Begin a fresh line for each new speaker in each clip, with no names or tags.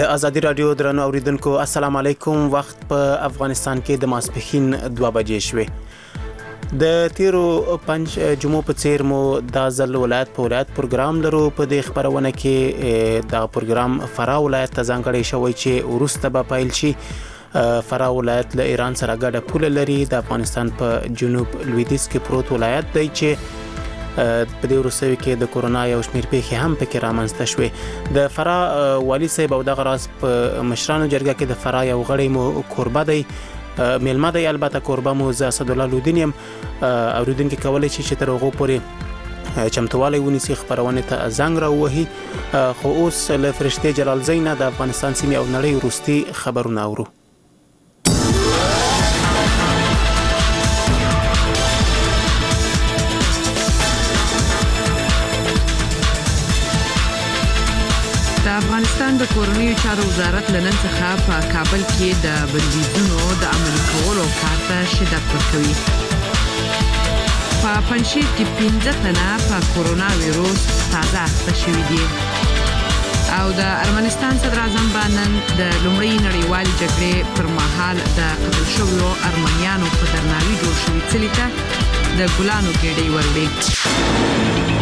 د ازادي رادیو درنو اوریدونکو السلام علیکم. وخت په افغانستان کې د ماسپښین 2 بجې شوې. د تیرو 5 جمعو په څیر مو د ځل ولایت په ولایت پروګرام لرو. په دې خبرونه کې دا پروګرام فراه ولایت ته ځانګړی شوی چې ورسته به پیل شي. فراه ولایت له ایران سره ګډه پوله لري. د افغانستان په جنوب لویدیځ کې پروت ولایت دی چې په دې وروستیو کې د کورونا یو شمېر پیښې هم پکې رامنځته شوې. د فراه والي صاحب او دغه راز په مشرانو جرګه کې د فراه یو غړی مو کوربه دی، میلمه دی. البته کوربه مو زه اسد الله لودین یم. اوریدونکي کولی شي چې تر هغو پورې چمتوالی ونیسي خپرونې ته زنګ راووهي. خو اوس له فرشتې جلال زینه د افغانستان سیمې او نړۍ وروستي خبرونه اورو.
د افغانستان د کورنیو چارو وزارت لنن څخه په کابل کې د بندیزونو د عملي کولو کار ته شدت ورکوي. په پنځیر کې 15 تنه په کورونا وایروس تازه اخته شوي دي. او د ارمنستان صدر اعظم بانن د لومړۍ نړیوالې جګړې پر مهال د قتل شویو ارمنیانو په درناوي جوړ شوي څلي ته د ګلانو ګېډۍ وروړي.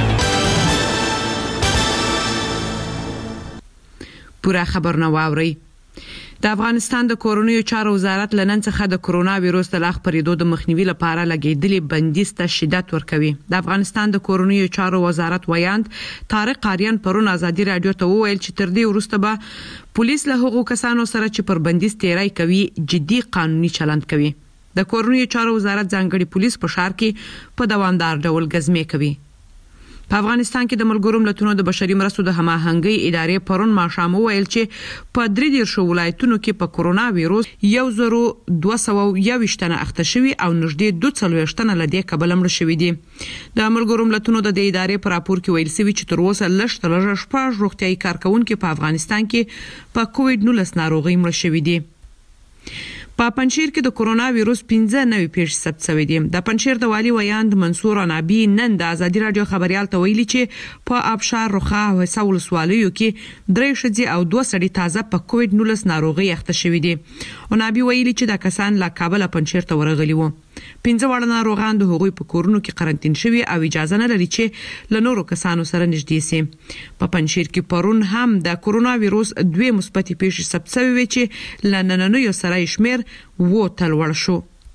پورا خبرونه واوري. د افغانستان د کورونیو چارو وزارت لنن څخه د کورونا وایروس د لاغ پرېدو د مخنیوي لپاره لګیدلې بندیز ته شدت ورکوي. د افغانستان د کورونیو چارو وزارت ویاند طارق قاریان پرون ازادي رادیو ته وویل چې تر دې وروسته به پولیس له هغو کسانو سره چې پر بندیز تیری کوي جدي قانوني چلند کوي. د کورونیو چارو وزارت ځانګړي پولیس په ښار کې په دوامدار ډول ګزمې کوي. په افغانستان کې د ملګرو ملتونو د بشري مرستو د هماهنګۍ ادارې پرون ماښام وویل چې په 13 ولایتونو کې په کورونا وایروس 1221 تنه اخته شوي او نږدې 42 تنه له دې کبله مړه شوي دي. د ملګرو ملتونو د دې ادارې په راپور کې ویل شوی چې تر اوسه لږ شپږ روغتیايي کارکونکو په افغانستان کې په کووډ-19 ناروغي مړه شوي دي. په پنځیر کې د کورونا وایروس 15 نوې پیښې ثبت شوې دي. د پنځیر د والي ویاند منصور عنابي نن د ازادي رادیو خبريال ته ویلي چې په ابشار رخا او حسول سوالیو کې 3 ښځې او 2 سړي تازه په کووډ-19 ناروغي اخته شوي دي. عنابي ویلي چې د کسان له کابل پنځیر ته ورغلي وو. 15 وړ ناروغان د هغوی په کورونو کې قرنټین شوي او اجازه نه لري چې له نورو کسانو سره نږدې شي. په پنځیر کې پرون هم د کورونا وایروس 2 مثبت پیښې ثبت شوې چې لنننیو سره شمیر و تلوړ شو.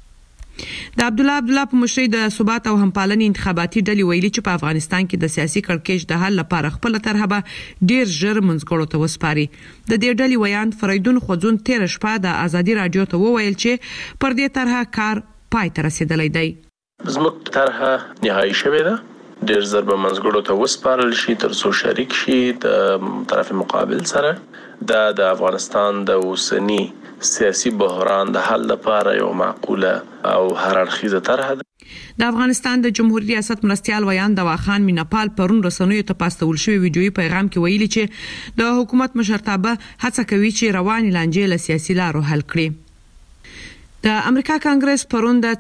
د عبدالله په مشرۍ د ثبات او همپالنې انتخاباتي ډلې ویلي چې په افغانستان کې د سیاسي کړکېچ د حل لپاره خپل طرحه به ډیر ژر منځګړو ته وسپاري. د دې ډلې ویاند فریدون خوځون 13 شپه د ازادي رادیو ته وویل چې پر دې طرحه کار پای ته رسیدلی دی.
زموږ طرحه نهایی شوې ده، ډیر ژر به منځګړو ته وسپارل شي ترڅو شریک شي د طرف مقابل سره. د افغانستان د اوسنی سیاسي بحران د حل لپاره یو معقوله او هر اړخیزه طرحه ده.
د افغانستان د جمهوریت ریاست مرستيال ویاند دواخان میناپال پرون رسنیو ته پاستول شوی ویډیويي پیغام کې ویلي چې د حکومت مشرتابه هڅه کوي چې رواني لانجې له سیاسي لارو حل کړي. د امریکا کانګرس پرون د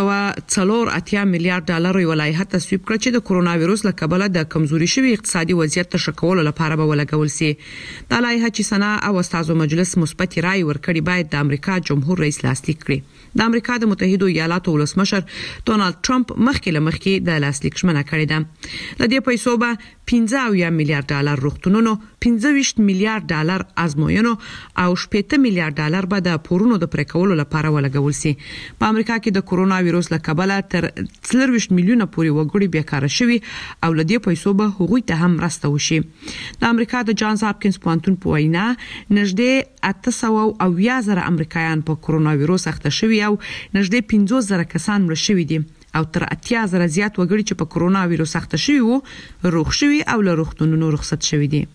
480 میلیارډ ډالر یو لایحه تصویب کړ چې د کورونا وایروس له کبله د کمزوري شوی اقتصادي وضعیت تشکول لپاره به ولګول شي. د لایحه چې سنا او استازو مجلس مثبت رائے ورکړي باید د امریکا جمهور رئیس لاسلیک کړي. د امریکا د متحده ایالاتو ولسمشر ډونالد ټرمپ مخکې د لاسلیک ژمنه کړې ده. له دې پیسو به 15 میلیارډ ډالر روغتونونو، 25 میلیارډ ډالر ازموینو او 80 میلیارډ ډالر به د پورونو د پریکولو لپاره ولګول شي. په امریکا کې د کورونا وایروس له کبله تر 40 میلیونه پورې وګړي بیکاره شوي او له دې پیسو به هغوی ته هم مرسته وشي. د امریکا د جانز هاپکینز پوهنتون په وینا نږدې 800,000 امریکایان په کورونا وایروس اخته شوي او نږدې 50,000 کسان مړه شوي دي او تر 80,000 زیات وګړي چې په کورونا وایروس اخته شوي وو روغ شوي او له روغتونونو رخصت شوي دي.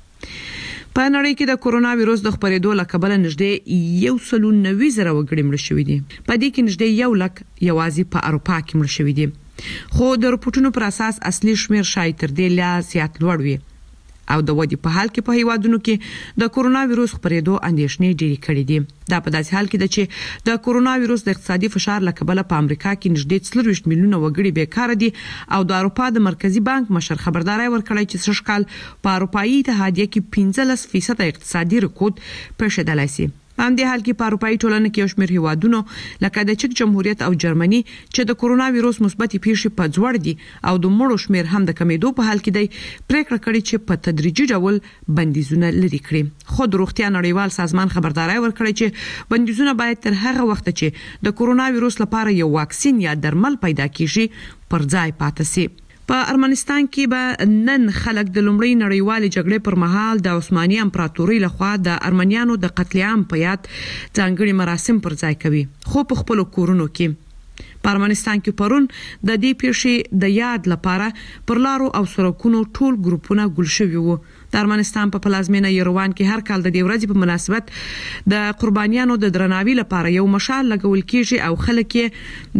په نړۍ کې د کورونا وایروس د خپرېدو له کبله نږدې 190,000 وګړي مړه شوي دي. په دې کې نږدې 1 لک یوازې په اروپا کې مړه شوي دي. خو د رپورټونو پر اساس اصلي شمیر شاید تر دې لا زیات لوړ وي. او د ودی په حال کې په هیوادونو کې د کورونا وایروس خپرېدو اندېښنې ډېرې کړې دي دا په داسې حال کې ده چې د کورونا وایروس د اقتصادي فشار له کبله په امریکا کې نږدې 40 میلیونه وګړي بیکاره دي او د اروپا د مرکزی بانک مشر خبرداري ورکړی چې سږ کال په اروپایي اتحادیه کې 15% اقتصادي رکود پېښېدلی شي په دې حال کې په اروپایي ټولنه کې یو شمېر هیوادونو لکه د چک جمهوریت او جرمني چې د کورونا وایروس مثبتې پیښې په ځوړ دي او د مړو شمېر هم د کمیدو په حال کې دی پریکړه کړې چې په تدریجي ډول بندیزونه لري کړي خو د روغتیا نړیوال سازمان خبرداري ورکړی چې بندیزونه باید تر هغه وخت چې د کورونا وایروس لپاره یو واکسین یا درمل پیدا کیږي پر ځای پاتې شي په ارمنستان کې به نن خلک د لومړی نړیوالې جګړې پر مهال د عثماني امپراتورۍ لخوا د ارمنیانو د قتل عام په یاد ځانګړي مراسم پر ځای کوي خو په خپل کورونو کې په ارمنستان کې پرون د دې پیښې د یاد لپاره پر لارو او سړکونو ټول ګروپونه ګل شوي وو د ارمنستان په پلازمینه یروان کې هر کال د دې ورځې په مناسبت د قربانیانو د درناوي لپاره یو مشعل لګول کیږي او خلک